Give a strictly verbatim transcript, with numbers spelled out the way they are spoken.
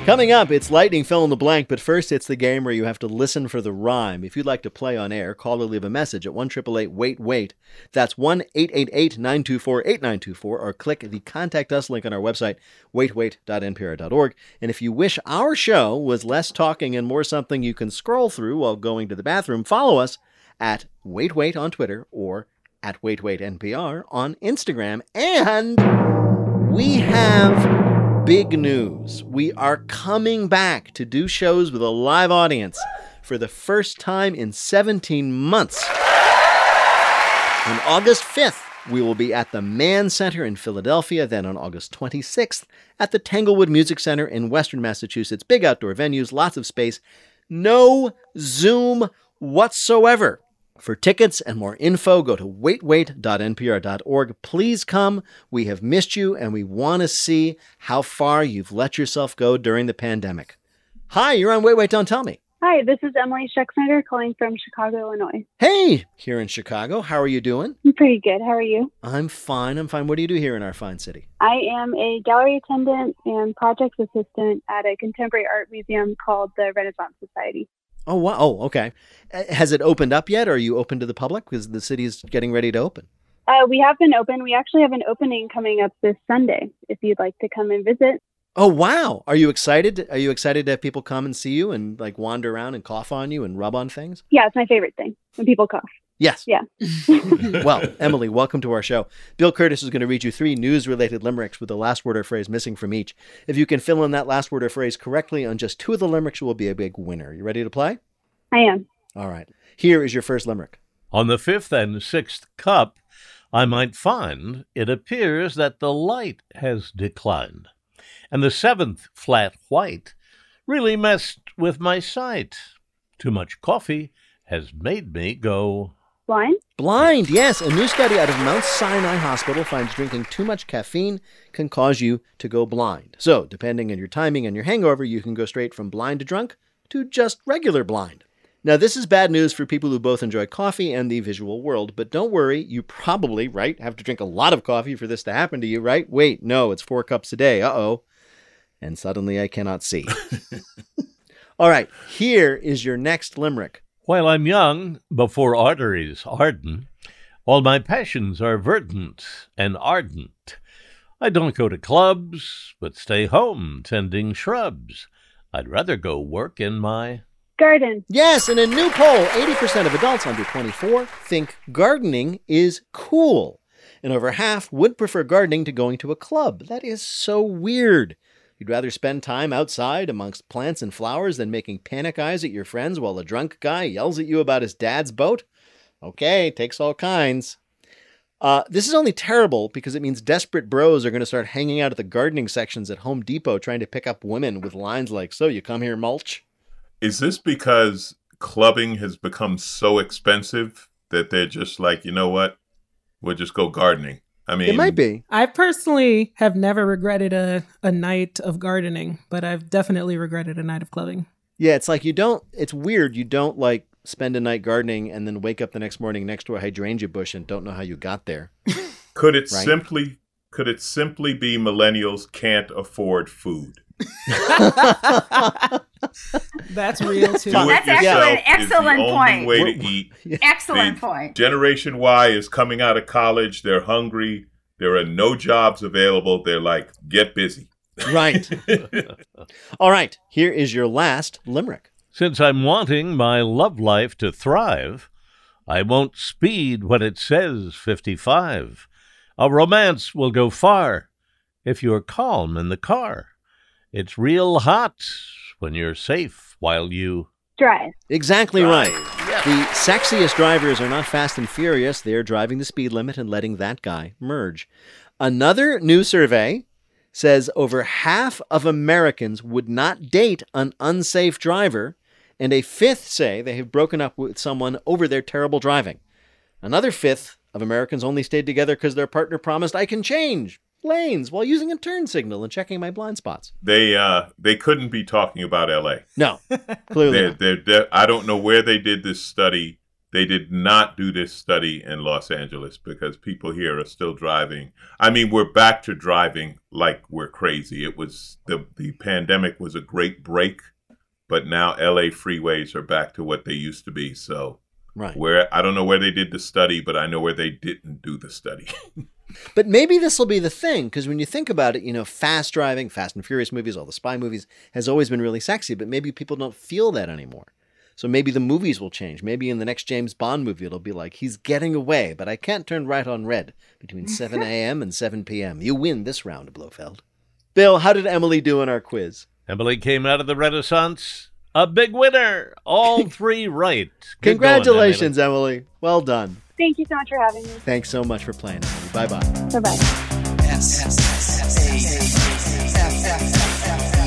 Coming up, it's Lightning Fill in the Blank, but first it's the game where you have to listen for the rhyme. If you'd like to play on air, call or leave a message at one eight eight eight wait wait. That's one eight eight eight nine two four eight nine two four, or click the Contact Us link on our website, wait wait dot n p r dot org. And if you wish our show was less talking and more something you can scroll through while going to the bathroom, follow us at waitwait on Twitter or at waitwaitnpr on Instagram. And we have big news. We are coming back to do shows with a live audience for the first time in seventeen months. On August fifth, we will be at the Mann Center in Philadelphia. Then on August twenty-sixth, at the Tanglewood Music Center in Western Massachusetts. Big outdoor venues, lots of space, no Zoom whatsoever. For tickets and more info, go to wait wait dot n p r dot org. Please come. We have missed you, and we want to see how far you've let yourself go during the pandemic. Hi, you're on Wait, Wait, Don't Tell Me. Hi, this is Emily Schexnayder calling from Chicago, Illinois. Hey, here in Chicago. How are you doing? I'm pretty good. How are you? I'm fine. I'm fine. What do you do here in our fine city? I am a gallery attendant and projects assistant at a contemporary art museum called the Renaissance Society. Oh, wow. Oh, okay. Has it opened up yet? Or are you open to the public? Because the city is getting ready to open. Uh, we have been open. We actually have an opening coming up this Sunday, if you'd like to come and visit. Oh, wow. Are you excited? Are you excited to have people come and see you and like wander around and cough on you and rub on things? Yeah, it's my favorite thing when people cough. Yes. Yeah. Well, Emily, welcome to our show. Bill Curtis is going to read you three news-related limericks with the last word or phrase missing from each. If you can fill in that last word or phrase correctly on just two of the limericks, you will be a big winner. You ready to play? I am. All right. Here is your first limerick. On the fifth and sixth cup, I might find it appears that the light has declined, and the seventh flat white really messed with my sight. Too much coffee has made me go... Blind? Blind, yes. A new study out of Mount Sinai Hospital finds drinking too much caffeine can cause you to go blind. So, depending on your timing and your hangover, you can go straight from blind to drunk to just regular blind. Now, this is bad news for people who both enjoy coffee and the visual world, but don't worry, you probably, right, have to drink a lot of coffee for this to happen to you, right? Wait, no, it's four cups a day. Uh-oh. And suddenly I cannot see. All right, here is your next limerick. While I'm young, before arteries harden, all my passions are verdant and ardent. I don't go to clubs, but stay home tending shrubs. I'd rather go work in my... garden. Yes, in a new poll, eighty percent of adults under twenty-four think gardening is cool. And over half would prefer gardening to going to a club. That is so weird. You'd rather spend time outside amongst plants and flowers than making panic eyes at your friends while a drunk guy yells at you about his dad's boat? Okay, takes all kinds. Uh, this is only terrible because it means desperate bros are going to start hanging out at the gardening sections at Home Depot trying to pick up women with lines like, so you come here mulch? Is this because clubbing has become so expensive that they're just like, you know what? We'll just go gardening. I mean, it might be. I personally have never regretted a, a night of gardening, but I've definitely regretted a night of clubbing. Yeah, it's like you don't, it's weird. You don't like spend a night gardening and then wake up the next morning next to a hydrangea bush and don't know how you got there. Could it Right? simply, could it simply be millennials can't afford food? That's real too. Do it That's actually yourself an excellent is the point. only way to eat. Excellent The point. Generation Y is coming out of college. They're hungry. There are no jobs available. They're like, get busy. Right. All right. Here is your last limerick. Since I'm wanting my love life to thrive, I won't speed when it says fifty-five. A romance will go far if you're calm in the car. It's real hot when you're safe while you... Drive. Exactly right. The sexiest drivers are not fast and furious. They're driving the speed limit and letting that guy merge. Another new survey says over half of Americans would not date an unsafe driver, and a fifth say they have broken up with someone over their terrible driving. Another fifth of Americans only stayed together because their partner promised, I can change lanes while using a turn signal and checking my blind spots. They uh they couldn't be talking about L A. No, clearly They're, not. they're, they're, I don't know where they did this study. they did not do this study in Los Angeles because people here are still driving. I mean, we're back to driving like we're crazy. It was the the pandemic was a great break, but now L A freeways are back to what they used to be. So, right. Where I don't know where they did the study, but I know where they didn't do the study. But maybe this will be the thing, because when you think about it, you know, fast driving, Fast and Furious movies, all the spy movies, has always been really sexy, but maybe people don't feel that anymore. So maybe the movies will change. Maybe in the next James Bond movie, it'll be like, he's getting away, but I can't turn right on red between seven a.m. and seven p.m. You win this round, Blofeld. Bill, how did Emily do in our quiz? Emily came out of the Renaissance a big winner. All three right. Good Congratulations, going, Emily. Emily. Well done. Thank you so much for having me. Thanks so much for playing, Emily. Bye-bye. Bye-bye. S S S A F F F